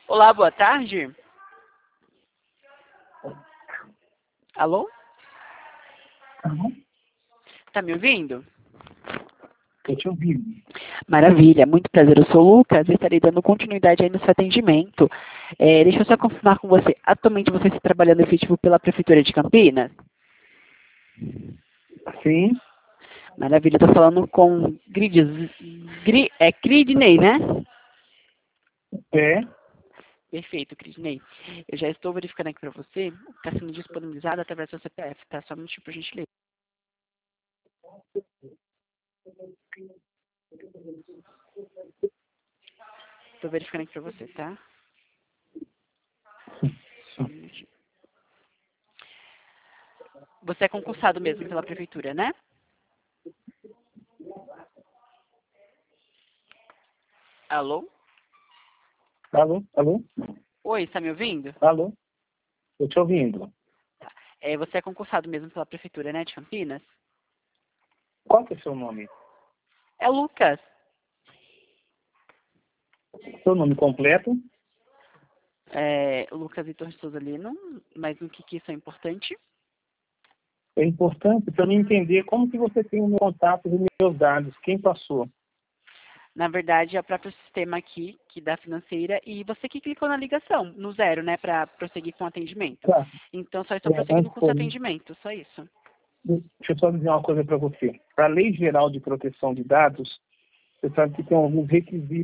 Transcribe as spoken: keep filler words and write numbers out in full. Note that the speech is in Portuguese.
Olá, boa tarde. Alô? Uhum. Tá me ouvindo? Estou te ouvindo. Maravilha, muito prazer. Eu sou o Lucas e estarei dando continuidade aí no seu atendimento. É, deixa eu só confirmar com você. Atualmente você está trabalhando efetivo pela Prefeitura de Campinas? Sim, Maravilha, estou falando com Grides, Gri, é Cridney, né? é. Perfeito, Cridney. Eu já estou verificando aqui para você. Está sendo disponibilizado através do seu C P F, tá? Só um minutinho para a gente ler. Estou verificando aqui para você, tá? Só um minutinho. Você é concursado mesmo pela Prefeitura, né? Alô? Alô, alô, Oi, está me ouvindo? alô. Estou te ouvindo. É, você é concursado mesmo pela Prefeitura, né, de Campinas? Qual que é o seu nome? É Lucas. Seu nome completo? É, Lucas Vitor de Souza Lino, mas no que, que isso é importante? É importante para mim entender como que você tem o meu contato e os meus dados. Quem passou? Na verdade, é o próprio sistema aqui, que dá financeira, e você que clicou na ligação, no zero, né, para prosseguir com o atendimento. Tá. Então, só estou É, prosseguindo antes com o seu foi- atendimento, só isso. Deixa eu só dizer uma coisa para você. A Lei Geral de Proteção de Dados, você sabe que tem alguns requisitos